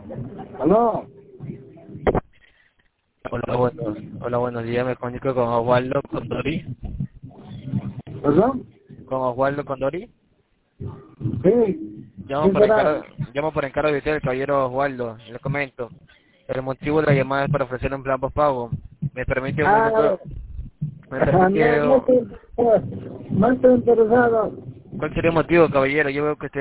¿Aló? Hola, buenos días. Me comunico con Osvaldo Condori. ¿Perdón? ¿Con Osvaldo Condori? Sí. Llamo ¿Quién por será? encargo, llamo por encargo de usted, el caballero Osvaldo. Le comento. El motivo de la llamada es para ofrecer un plan postpago. ¿Me permite un Ah, minuto? ¿Me no, permite? no estoy interesado. No estoy interesado. ¿Cuál sería el motivo, caballero? Yo veo que usted